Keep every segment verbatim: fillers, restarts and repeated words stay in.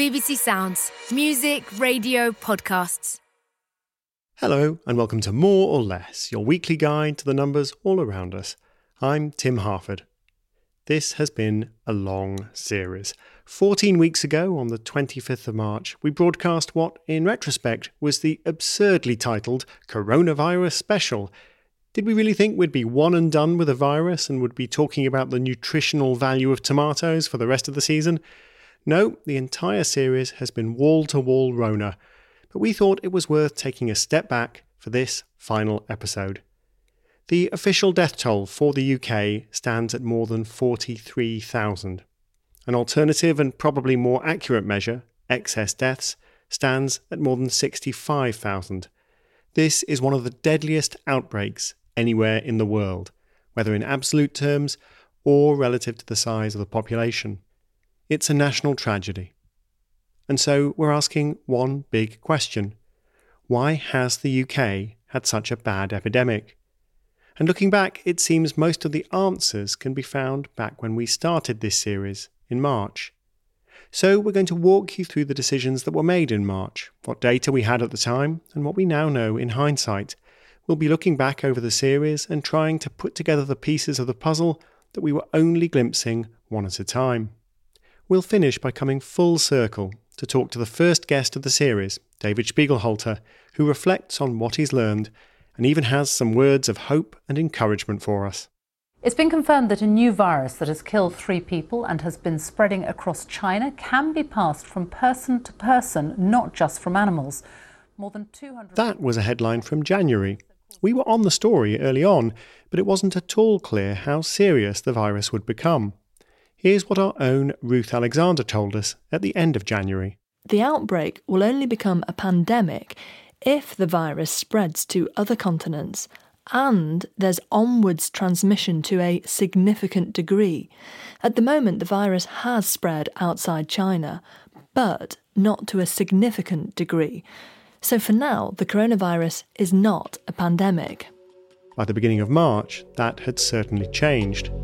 B B C Sounds. Music, radio, podcasts. Hello and welcome to More or Less, your weekly guide to the numbers all around us. I'm Tim Harford. This has been a long series. fourteen weeks ago, on the twenty-fifth of March, we broadcast what, in retrospect, was the absurdly titled Coronavirus Special. Did we really think we'd be one and done with a virus and would be talking about the nutritional value of tomatoes for the rest of the season? No, the entire series has been wall-to-wall Rona, but we thought it was worth taking a step back for this final episode. The official death toll for the U K stands at more than forty-three thousand. An alternative and probably more accurate measure, excess deaths, stands at more than sixty-five thousand. This is one of the deadliest outbreaks anywhere in the world, whether in absolute terms or relative to the size of the population. It's a national tragedy. And so we're asking one big question. Why has the U K had such a bad epidemic? And looking back, it seems most of the answers can be found back when we started this series in March. So we're going to walk you through the decisions that were made in March, what data we had at the time, and what we now know in hindsight. We'll be looking back over the series and trying to put together the pieces of the puzzle that we were only glimpsing one at a time. We'll finish by coming full circle to talk to the first guest of the series, David Spiegelhalter, who reflects on what he's learned and even has some words of hope and encouragement for us. It's been confirmed that a new virus that has killed three people and has been spreading across China can be passed from person to person, not just from animals. More than two hundred. That was a headline from January. We were on the story early on, but it wasn't at all clear how serious the virus would become. Here's what our own Ruth Alexander told us at the end of January. The outbreak will only become a pandemic if the virus spreads to other continents and there's onwards transmission to a significant degree. At the moment, the virus has spread outside China, but not to a significant degree. So for now, the coronavirus is not a pandemic. By the beginning of March, that had certainly changed.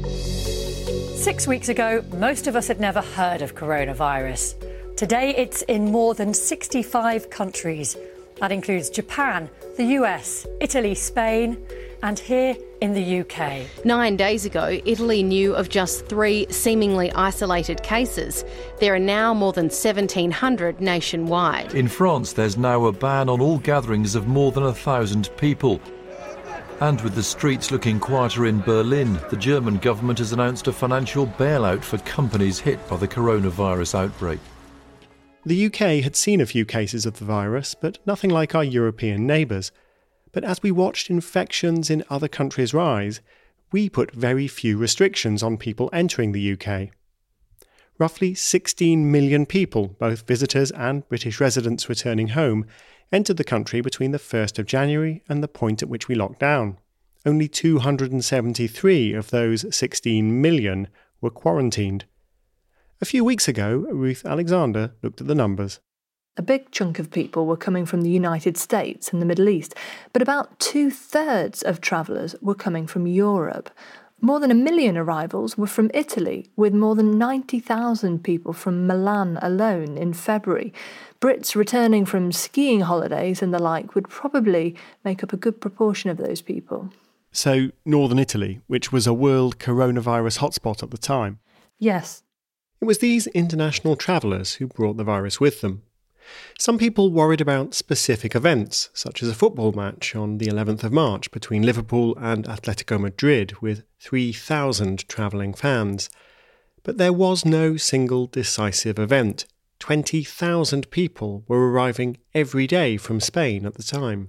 Six weeks ago, most of us had never heard of coronavirus. Today, it's in more than sixty-five countries. That includes Japan, the U S, Italy, Spain, and here in the U K. Nine days ago, Italy knew of just three seemingly isolated cases. There are now more than seventeen hundred nationwide. In France, there's now a ban on all gatherings of more than a thousand people. And with the streets looking quieter in Berlin, the German government has announced a financial bailout for companies hit by the coronavirus outbreak. The U K had seen a few cases of the virus, but nothing like our European neighbours. But as we watched infections in other countries rise, we put very few restrictions on people entering the U K. Roughly sixteen million people, both visitors and British residents returning home, entered the country between the first of January and the point at which we locked down. Only two hundred seventy-three of those sixteen million were quarantined. A few weeks ago, Ruth Alexander looked at the numbers. A big chunk of people were coming from the United States and the Middle East, but about two-thirds of travellers were coming from Europe. More than a million arrivals were from Italy, with more than ninety thousand people from Milan alone in February. Brits returning from skiing holidays and the like would probably make up a good proportion of those people. So, Northern Italy, which was a world coronavirus hotspot at the time? Yes. It was these international travellers who brought the virus with them. Some people worried about specific events, such as a football match on the eleventh of March between Liverpool and Atletico Madrid with three thousand travelling fans. But there was no single decisive event. twenty thousand people were arriving every day from Spain at the time.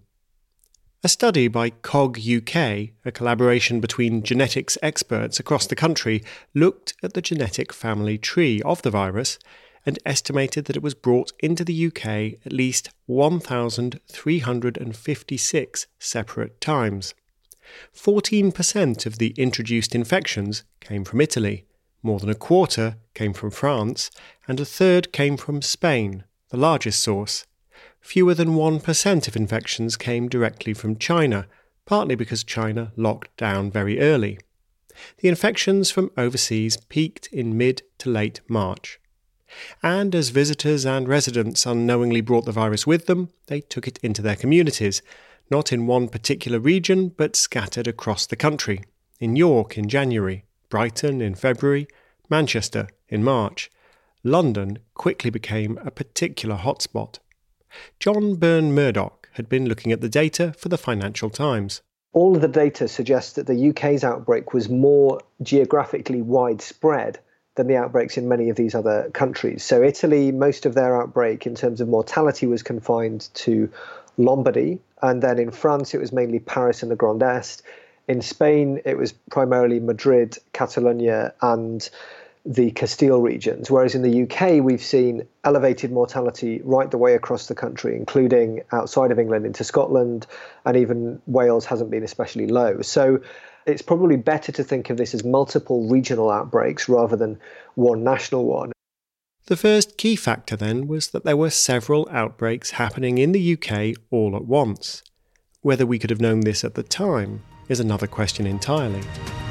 A study by C O G U K, a collaboration between genetics experts across the country, looked at the genetic family tree of the virus and estimated that it was brought into the U K at least one thousand three hundred fifty-six separate times. fourteen percent of the introduced infections came from Italy, more than a quarter came from France, and a third came from Spain, the largest source. Fewer than one percent of infections came directly from China, partly because China locked down very early. The infections from overseas peaked in mid to late March. And as visitors and residents unknowingly brought the virus with them, they took it into their communities, not in one particular region, but scattered across the country. In York in January, Brighton in February, Manchester in March. London quickly became a particular hotspot. John Byrne-Murdoch had been looking at the data for the Financial Times. All of the data suggests that the U K's outbreak was more geographically widespread than the outbreaks in many of these other countries. So Italy, most of their outbreak in terms of mortality was confined to Lombardy. And then in France, it was mainly Paris and the Grand Est. In Spain, it was primarily Madrid, Catalonia, and the Castile regions, whereas in the U K, we've seen elevated mortality right the way across the country, including outside of England into Scotland, and even Wales hasn't been especially low. So it's probably better to think of this as multiple regional outbreaks rather than one national one. The first key factor then was that there were several outbreaks happening in the U K all at once. Whether we could have known this at the time is another question entirely.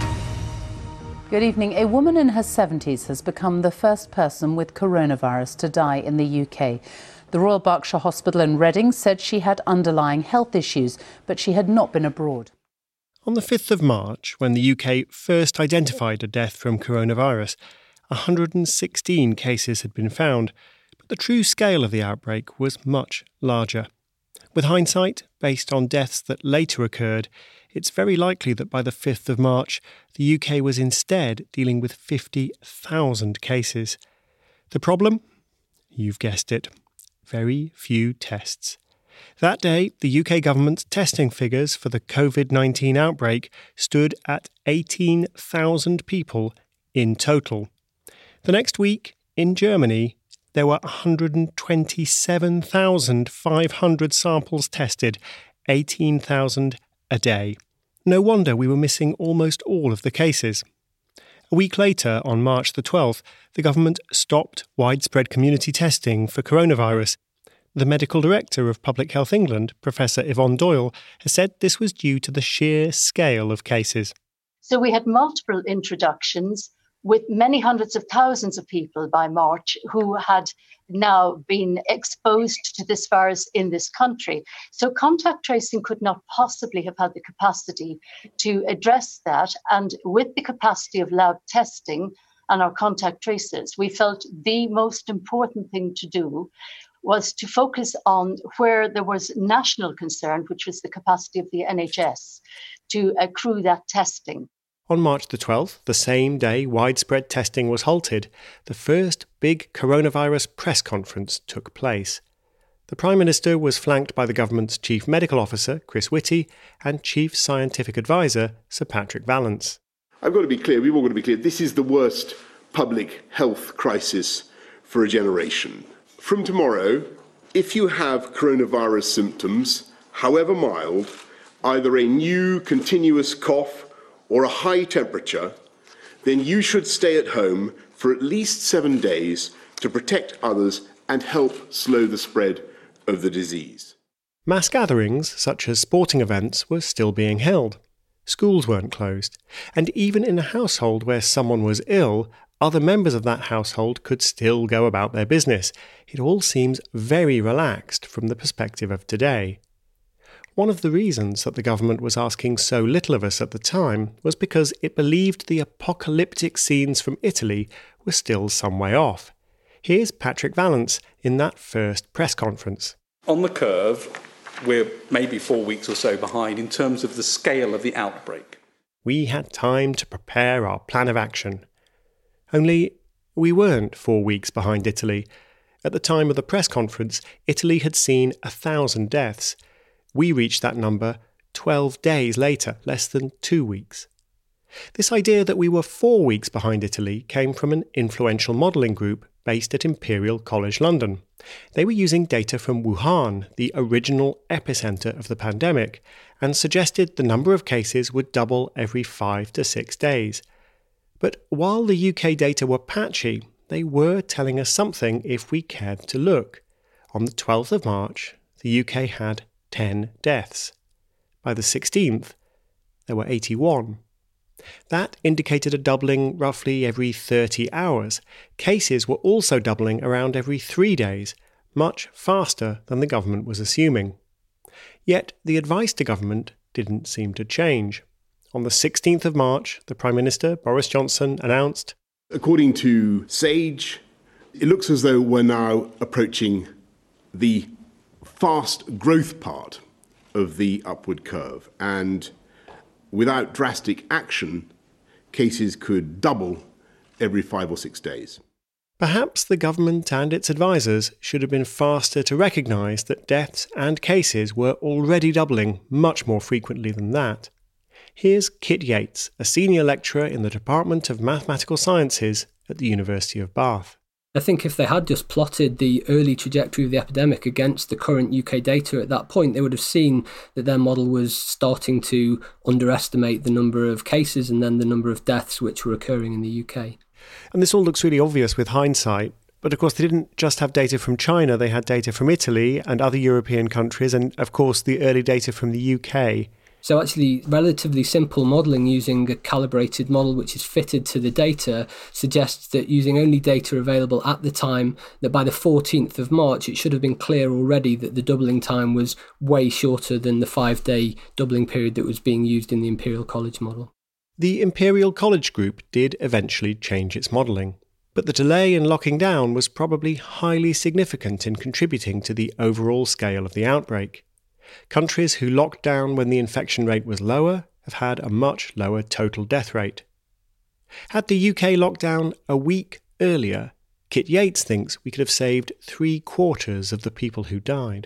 Good evening. A woman in her seventies has become the first person with coronavirus to die in the U K. The Royal Berkshire Hospital in Reading said she had underlying health issues, but she had not been abroad. On the fifth of March, when the U K first identified a death from coronavirus, one hundred sixteen cases had been found, but the true scale of the outbreak was much larger. With hindsight, based on deaths that later occurred, it's very likely that by the fifth of March, the U K was instead dealing with fifty thousand cases. The problem? You've guessed it. Very few tests. That day, the U K government's testing figures for the covid nineteen outbreak stood at eighteen thousand people in total. The next week, in Germany, there were one hundred twenty-seven thousand five hundred samples tested, eighteen thousand a day. No wonder we were missing almost all of the cases. A week later, on March the twelfth, the government stopped widespread community testing for coronavirus. The medical director of Public Health England, Professor Yvonne Doyle, has said this was due to the sheer scale of cases. So we had multiple introductions with many hundreds of thousands of people by March who had now been exposed to this virus in this country. So contact tracing could not possibly have had the capacity to address that. And with the capacity of lab testing and our contact tracers, we felt the most important thing to do was to focus on where there was national concern, which was the capacity of the N H S to accrue that testing. On March the twelfth, the same day widespread testing was halted, the first big coronavirus press conference took place. The Prime Minister was flanked by the government's Chief Medical Officer, Chris Whitty, and Chief Scientific Advisor, Sir Patrick Vallance. I've got to be clear, we've all got to be clear, this is the worst public health crisis for a generation. From tomorrow, if you have coronavirus symptoms, however mild, either a new continuous cough or a high temperature, then you should stay at home for at least seven days to protect others and help slow the spread of the disease. Mass gatherings, such as sporting events, were still being held. Schools weren't closed. And even in a household where someone was ill, other members of that household could still go about their business. It all seems very relaxed from the perspective of today. One of the reasons that the government was asking so little of us at the time was because it believed the apocalyptic scenes from Italy were still some way off. Here's Patrick Vallance in that first press conference. On the curve, we're maybe four weeks or so behind in terms of the scale of the outbreak. We had time to prepare our plan of action. Only we weren't four weeks behind Italy. At the time of the press conference, Italy had seen a thousand deaths. We reached that number twelve days later, less than two weeks. This idea that we were four weeks behind Italy came from an influential modelling group based at Imperial College London. They were using data from Wuhan, the original epicentre of the pandemic, and suggested the number of cases would double every five to six days. But while the U K data were patchy, they were telling us something if we cared to look. On the twelfth of March, the U K had ten deaths. By the sixteenth, there were eighty-one. That indicated a doubling roughly every thirty hours. Cases were also doubling around every three days, much faster than the government was assuming. Yet the advice to government didn't seem to change. On the sixteenth of March, the Prime Minister, Boris Johnson, announced, according to SAGE, it looks as though we're now approaching the fast growth part of the upward curve, and without drastic action, cases could double every five or six days. Perhaps the government and its advisers should have been faster to recognise that deaths and cases were already doubling much more frequently than that. Here's Kit Yates, a senior lecturer in the Department of Mathematical Sciences at the University of Bath. I think if they had just plotted the early trajectory of the epidemic against the current U K data at that point, they would have seen that their model was starting to underestimate the number of cases and then the number of deaths which were occurring in the U K. And this all looks really obvious with hindsight. But of course, they didn't just have data from China, they had data from Italy and other European countries, and of course the early data from the U K. So actually, relatively simple modelling using a calibrated model which is fitted to the data suggests that using only data available at the time, that by the fourteenth of March, it should have been clear already that the doubling time was way shorter than the five-day doubling period that was being used in the Imperial College model. The Imperial College Group did eventually change its modelling, but the delay in locking down was probably highly significant in contributing to the overall scale of the outbreak. Countries who locked down when the infection rate was lower have had a much lower total death rate. Had the U K locked down a week earlier, Kit Yates thinks we could have saved three quarters of the people who died.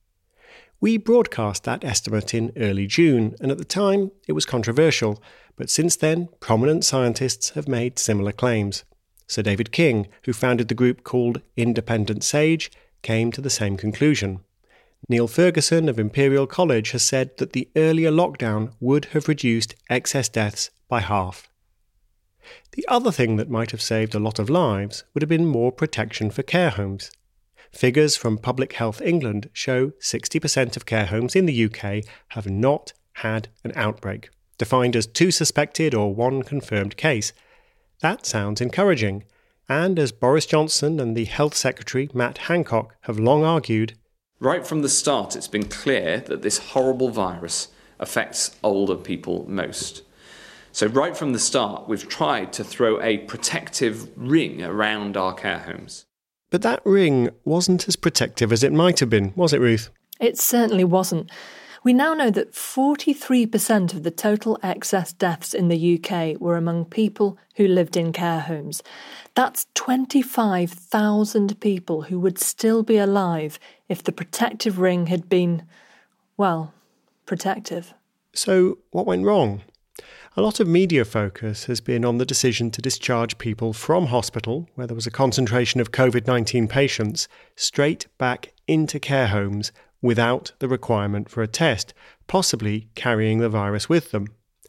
We broadcast that estimate in early June, and at the time it was controversial, but since then prominent scientists have made similar claims. Sir David King, who founded the group called Independent SAGE, came to the same conclusion. Neil Ferguson of Imperial College has said that the earlier lockdown would have reduced excess deaths by half. The other thing that might have saved a lot of lives would have been more protection for care homes. Figures from Public Health England show sixty percent of care homes in the U K have not had an outbreak, defined as two suspected or one confirmed case. That sounds encouraging, and as Boris Johnson and the Health Secretary Matt Hancock have long argued, right from the start, it's been clear that this horrible virus affects older people most. So right from the start, we've tried to throw a protective ring around our care homes. But that ring wasn't as protective as it might have been, was it, Ruth? It certainly wasn't. We now know that forty-three percent of the total excess deaths in the U K were among people who lived in care homes. That's twenty-five thousand people who would still be alive if the protective ring had been, well, protective. So what went wrong? A lot of media focus has been on the decision to discharge people from hospital, where there was a concentration of covid nineteen patients, straight back into care homes without the requirement for a test, possibly carrying the virus with them.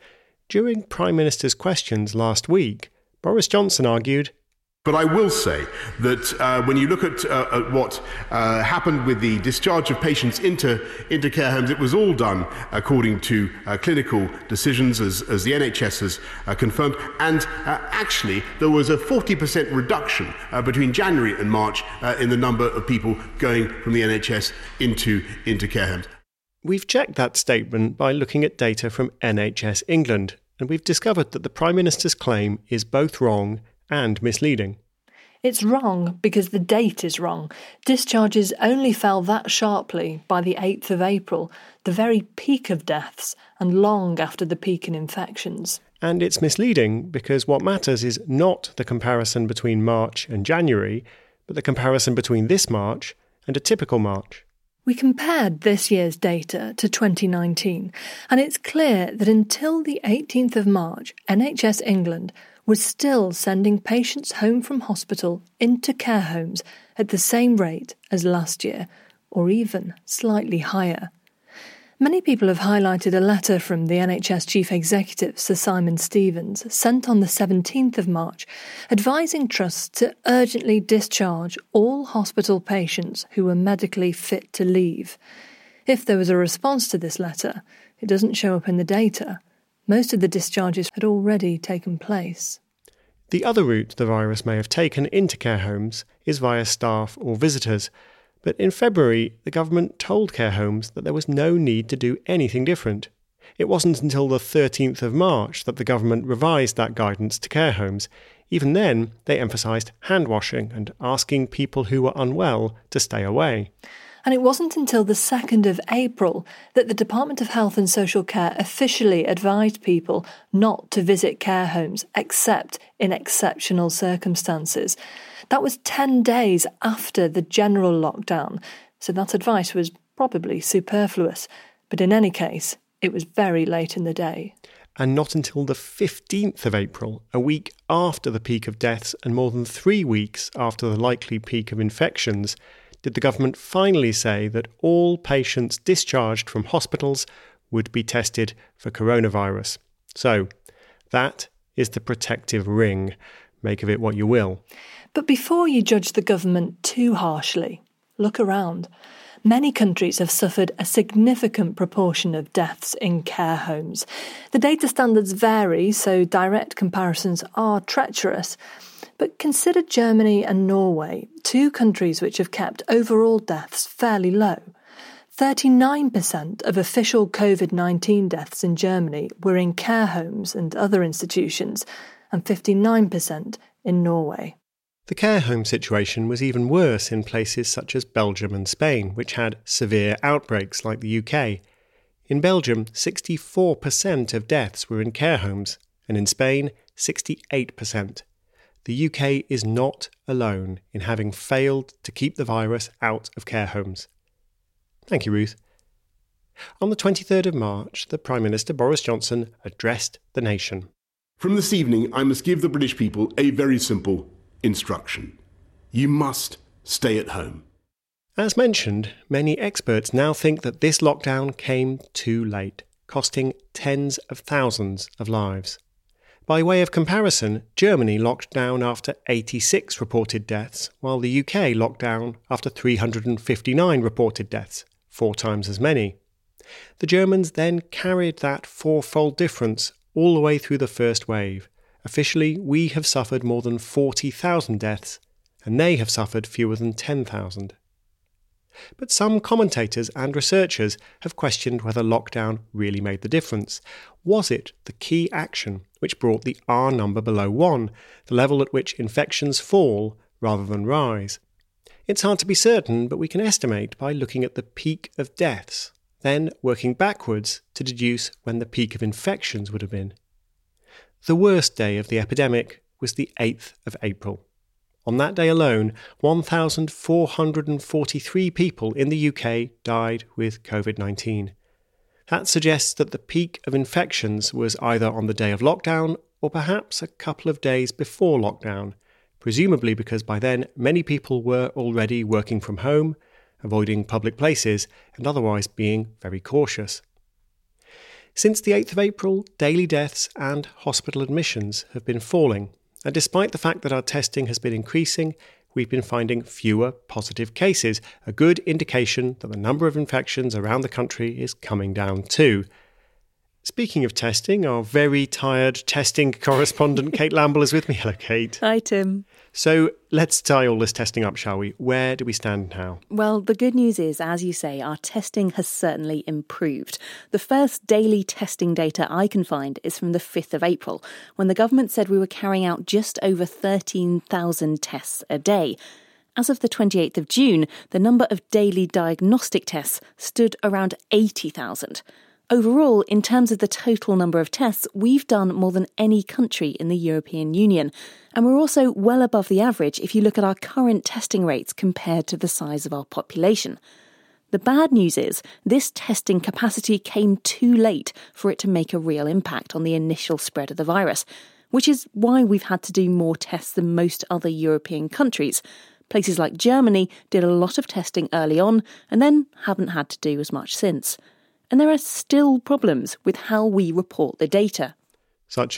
During Prime Minister's questions last week, Boris Johnson argued, but I will say that uh, when you look at, uh, at what uh, happened with the discharge of patients into, into care homes, it was all done according to uh, clinical decisions, as, as the N H S has uh, confirmed. And uh, actually, there was a forty percent reduction uh, between January and March uh, in the number of people going from the N H S into, into care homes. We've checked that statement by looking at data from N H S England, and we've discovered that the Prime Minister's claim is both wrong and misleading. It's wrong because the date is wrong. Discharges only fell that sharply by the eighth of April, the very peak of deaths, and long after the peak in infections. And it's misleading because what matters is not the comparison between March and January, but the comparison between this March and a typical March. We compared this year's data to twenty nineteen, and it's clear that until the eighteenth of March, N H S England was still sending patients home from hospital into care homes at the same rate as last year, or even slightly higher. Many people have highlighted a letter from the N H S Chief Executive, Sir Simon Stevens, sent on the seventeenth of March, advising trusts to urgently discharge all hospital patients who were medically fit to leave. If there was a response to this letter, it doesn't show up in the data. Most of the discharges had already taken place. The other route the virus may have taken into care homes is via staff or visitors. But in February, the government told care homes that there was no need to do anything different. It wasn't until the thirteenth of March that the government revised that guidance to care homes. Even then, they emphasised hand washing and asking people who were unwell to stay away. And it wasn't until the second of April that the Department of Health and Social Care officially advised people not to visit care homes except in exceptional circumstances. That was ten days after the general lockdown, so that advice was probably superfluous. But in any case, it was very late in the day. And not until the fifteenth of April, a week after the peak of deaths and more than three weeks after the likely peak of infections, did the government finally say that all patients discharged from hospitals would be tested for coronavirus. So, that is the protective ring. Make of it what you will. But before you judge the government too harshly, look around. Many countries have suffered a significant proportion of deaths in care homes. The data standards vary, so direct comparisons are treacherous. But consider Germany and Norway, two countries which have kept overall deaths fairly low. thirty-nine percent of official covid nineteen deaths in Germany were in care homes and other institutions, and fifty-nine percent in Norway. The care home situation was even worse in places such as Belgium and Spain, which had severe outbreaks like the U K. In Belgium, sixty-four percent of deaths were in care homes, and in Spain, sixty-eight percent. The U K is not alone in having failed to keep the virus out of care homes. Thank you, Ruth. On the twenty-third of March, the Prime Minister Boris Johnson addressed the nation. From this evening, I must give the British people a very simple instruction. You must stay at home. As mentioned, many experts now think that this lockdown came too late, costing tens of thousands of lives. By way of comparison, Germany locked down after eighty-six reported deaths, while the U K locked down after three hundred fifty-nine reported deaths, four times as many. The Germans then carried that fourfold difference all the way through the first wave. Officially, we have suffered more than forty thousand deaths, and they have suffered fewer than ten thousand. But some commentators and researchers have questioned whether lockdown really made the difference. Was it the key action which brought the R number below one, the level at which infections fall rather than rise? It's hard to be certain, but we can estimate by looking at the peak of deaths, then working backwards to deduce when the peak of infections would have been. The worst day of the epidemic was the eighth of April. On that day alone, one thousand four hundred forty-three people in the U K died with covid nineteen. That suggests that the peak of infections was either on the day of lockdown or perhaps a couple of days before lockdown, presumably because by then many people were already working from home, avoiding public places, and otherwise being very cautious. Since the eighth of April, daily deaths and hospital admissions have been falling, and despite the fact that our testing has been increasing, we've been finding fewer positive cases, a good indication that the number of infections around the country is coming down too. Speaking of testing, our very tired testing correspondent Kate Lamble is with me. Hello, Kate. Hi, Tim. So let's tie all this testing up, shall we? Where do we stand now? Well, the good news is, as you say, our testing has certainly improved. The first daily testing data I can find is from the fifth of April, when the government said we were carrying out just over thirteen thousand tests a day. As of the twenty-eighth of June, the number of daily diagnostic tests stood around eighty thousand. Overall, in terms of the total number of tests, we've done more than any country in the European Union. And we're also well above the average if you look at our current testing rates compared to the size of our population. The bad news is this testing capacity came too late for it to make a real impact on the initial spread of the virus, which is why we've had to do more tests than most other European countries. Places like Germany did a lot of testing early on and then haven't had to do as much since. And there are still problems with how we report the data. Such as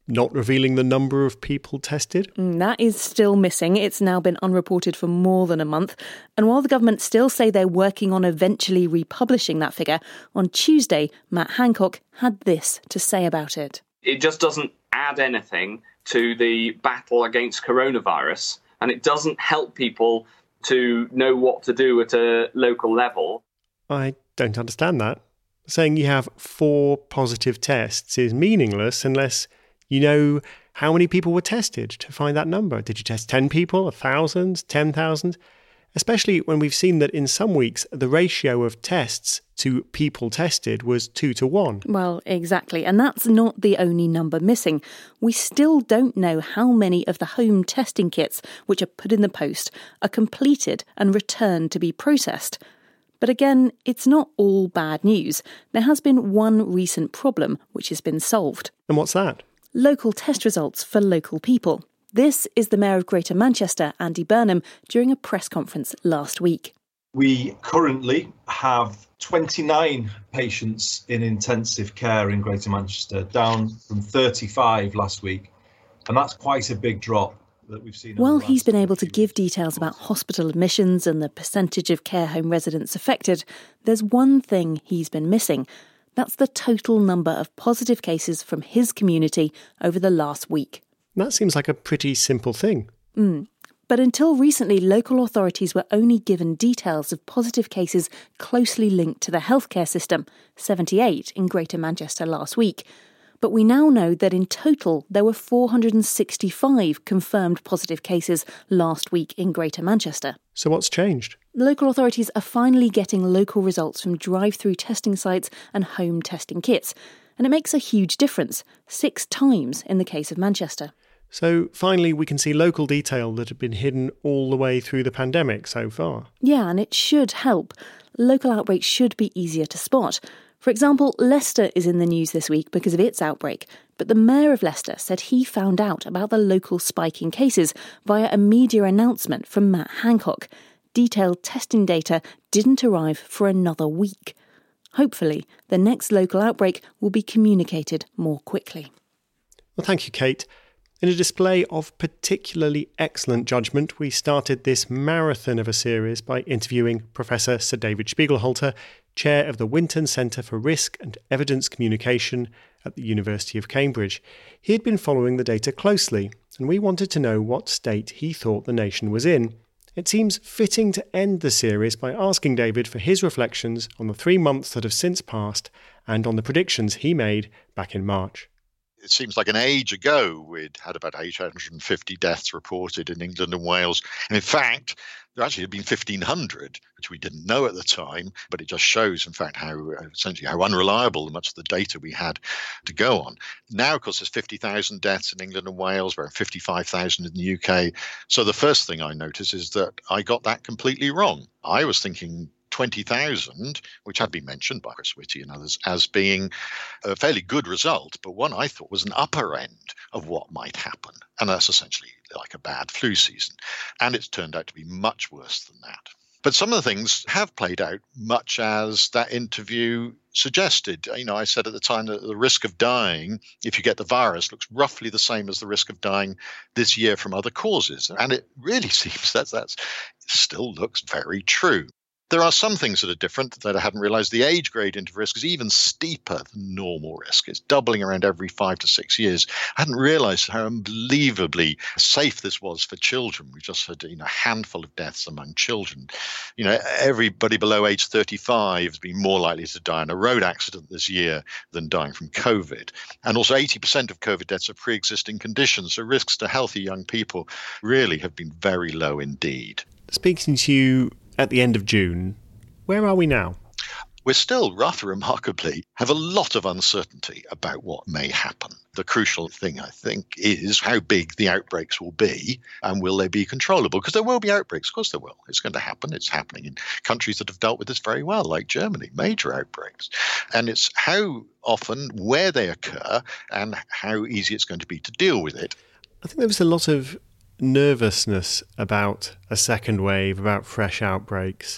not revealing the number of people tested? Mm, that is still missing. It's now been unreported for more than a month. And while the government still say they're working on eventually republishing that figure, on Tuesday, Matt Hancock had this to say about it. It just doesn't add anything to the battle against coronavirus, and it doesn't help people to know what to do at a local level. I don't understand that. Saying you have four positive tests is meaningless unless you know how many people were tested to find that number. Did you test ten people, one thousand, ten thousand? Especially when we've seen that in some weeks the ratio of tests to people tested was two to one. Well, exactly. And that's not the only number missing. We still don't know how many of the home testing kits, which are put in the post, are completed and returned to be processed. But again, it's not all bad news. There has been one recent problem which has been solved. And what's that? Local test results for local people. This is the Mayor of Greater Manchester, Andy Burnham, during a press conference last week. We currently have twenty-nine patients in intensive care in Greater Manchester, down from thirty-five last week. And that's quite a big drop that we've seen. While he's been able to give details about hospital admissions and the percentage of care home residents affected, there's one thing he's been missing. That's the total number of positive cases from his community over the last week. That seems like a pretty simple thing. Mm. But until recently, local authorities were only given details of positive cases closely linked to the healthcare system, seventy-eight in Greater Manchester last week. But we now know that in total there were four hundred sixty-five confirmed positive cases last week in Greater Manchester. So what's changed? Local authorities are finally getting local results from drive-through testing sites and home testing kits. And it makes a huge difference, six times in the case of Manchester. So finally we can see local detail that had been hidden all the way through the pandemic so far. Yeah, and it should help. Local outbreaks should be easier to spot. For example, Leicester is in the news this week because of its outbreak, but the Mayor of Leicester said he found out about the local spike in cases via a media announcement from Matt Hancock. Detailed testing data didn't arrive for another week. Hopefully, the next local outbreak will be communicated more quickly. Well, thank you, Kate. In a display of particularly excellent judgment, we started this marathon of a series by interviewing Professor Sir David Spiegelhalter, Chair of the Winton Centre for Risk and Evidence Communication at the University of Cambridge. He had been following the data closely, and we wanted to know what state he thought the nation was in. It seems fitting to end the series by asking David for his reflections on the three months that have since passed and on the predictions he made back in March. It seems like an age ago we'd had about eight hundred fifty deaths reported in England and Wales. And in fact, there actually had been fifteen hundred, which we didn't know at the time. But it just shows, in fact, how essentially how unreliable much of the data we had to go on. Now, of course, there's fifty thousand deaths in England and Wales, around fifty-five thousand in the U K. So the first thing I noticed is that I got that completely wrong. I was thinking twenty thousand, which had been mentioned by Chris Whitty and others as being a fairly good result, but one I thought was an upper end of what might happen. And that's essentially like a bad flu season. And it's turned out to be much worse than that. But some of the things have played out much as that interview suggested. You know, I said at the time that the risk of dying, if you get the virus, looks roughly the same as the risk of dying this year from other causes. And it really seems that that's still looks very true. There are some things that are different that I hadn't realised. The age gradient of risk is even steeper than normal risk. It's doubling around every five to six years. I hadn't realised how unbelievably safe this was for children. We just had, you know, a handful of deaths among children. You know, everybody below age thirty-five has been more likely to die in a road accident this year than dying from COVID. And also eighty percent of COVID deaths are pre-existing conditions. So risks to healthy young people really have been very low indeed. Speaking to you at the end of June, where are we now? We're still, rather remarkably, have a lot of uncertainty about what may happen. The crucial thing, I think, is how big the outbreaks will be and will they be controllable? Because there will be outbreaks. Of course there will. It's going to happen. It's happening in countries that have dealt with this very well, like Germany, major outbreaks. And it's how often, where they occur, and how easy it's going to be to deal with it. I think there was a lot of nervousness about a second wave, about fresh outbreaks.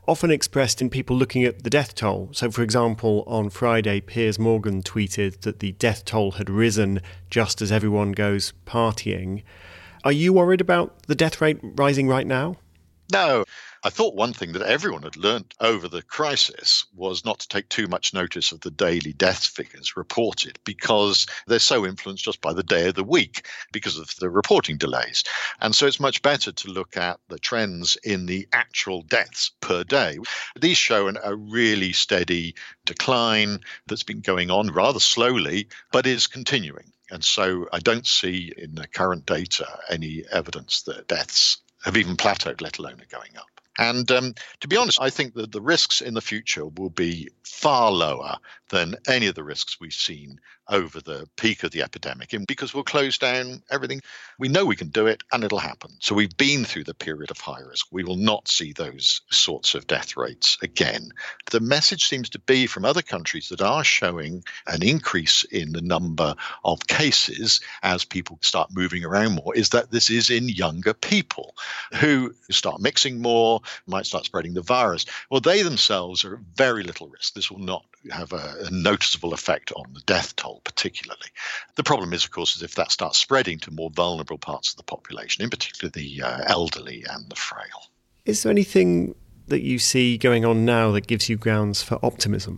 often expressed in people looking at the death toll. So, for example, on Friday, Piers Morgan tweeted that the death toll had risen just as everyone goes partying. Are you worried about the death rate rising right now? No. I thought one thing that everyone had learnt over the crisis was not to take too much notice of the daily death figures reported, because they're so influenced just by the day of the week because of the reporting delays. And so it's much better to look at the trends in the actual deaths per day. These show an, a really steady decline that's been going on rather slowly, but is continuing. And so I don't see in the current data any evidence that deaths have even plateaued, let alone are going up. And um, to be honest, I think that the risks in the future will be far lower than any of the risks we've seen over the peak of the epidemic, and because we'll close down everything. We know we can do it and it'll happen. So we've been through the period of high risk. We will not see those sorts of death rates again. The message seems to be from other countries that are showing an increase in the number of cases as people start moving around more, is that this is in younger people who start mixing more, might start spreading the virus. Well, they themselves are at very little risk. This will not have a, a noticeable effect on the death toll particularly. The problem is, of course, is if that starts spreading to more vulnerable parts of the population, in particular the uh, elderly and the frail. Is there anything that you see going on now that gives you grounds for optimism?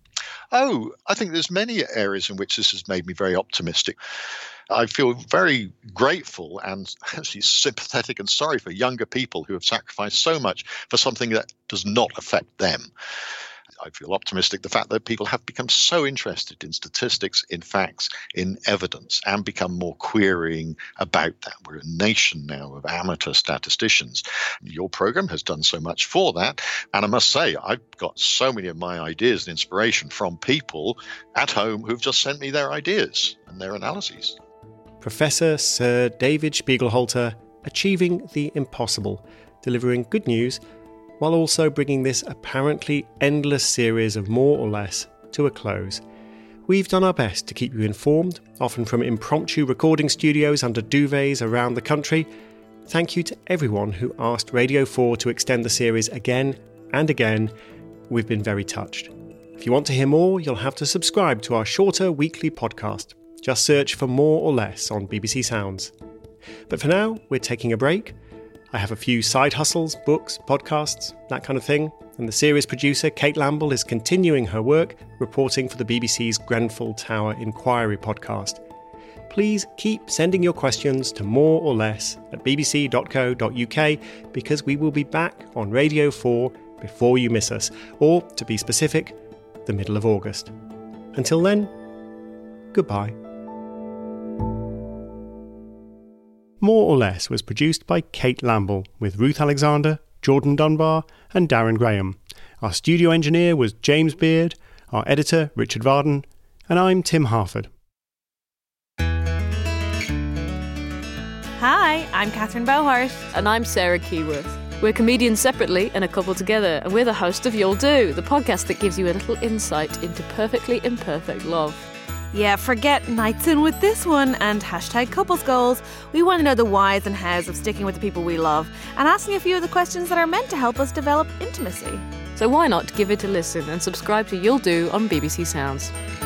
Oh, I think there's many areas in which this has made me very optimistic. I feel very grateful and actually sympathetic and sorry for younger people who have sacrificed so much for something that does not affect them. I feel optimistic the fact that people have become so interested in statistics, in facts, in evidence, and become more querying about that. We're a nation now of amateur statisticians. Your program has done so much for that. And I must say, I've got so many of my ideas and inspiration from people at home who've just sent me their ideas and their analyses. Professor Sir David Spiegelhalter, achieving the impossible, delivering good news while also bringing this apparently endless series of more or less to a close. We've done our best to keep you informed, often from impromptu recording studios under duvets around the country. Thank you to everyone who asked Radio four to extend the series again and again. We've been very touched. If you want to hear more, you'll have to subscribe to our shorter weekly podcast. Just search for More or Less on B B C Sounds. But for now, we're taking a break. I have a few side hustles, books, podcasts, that kind of thing, and the series producer, Kate Lamble, is continuing her work reporting for the B B C's Grenfell Tower Inquiry podcast. Please keep sending your questions to more or less at b b c dot co dot u k, because we will be back on Radio four before you miss us, or, to be specific, the middle of August. Until then, goodbye. More or Less was produced by Kate Lamble with Ruth Alexander, Jordan Dunbar and Darren Graham. Our studio engineer was James Beard, our editor Richard Varden, and I'm Tim Harford. Hi, I'm Catherine Bowhart. And I'm Sarah Keyworth. We're comedians separately and a couple together, and we're the host of You'll Do, the podcast that gives you a little insight into perfectly imperfect love. Yeah, forget nights in with this one and hashtag couples goals. We want to know the whys and hows of sticking with the people we love and asking a few of the questions that are meant to help us develop intimacy. So why not give it a listen and subscribe to You'll Do on B B C Sounds.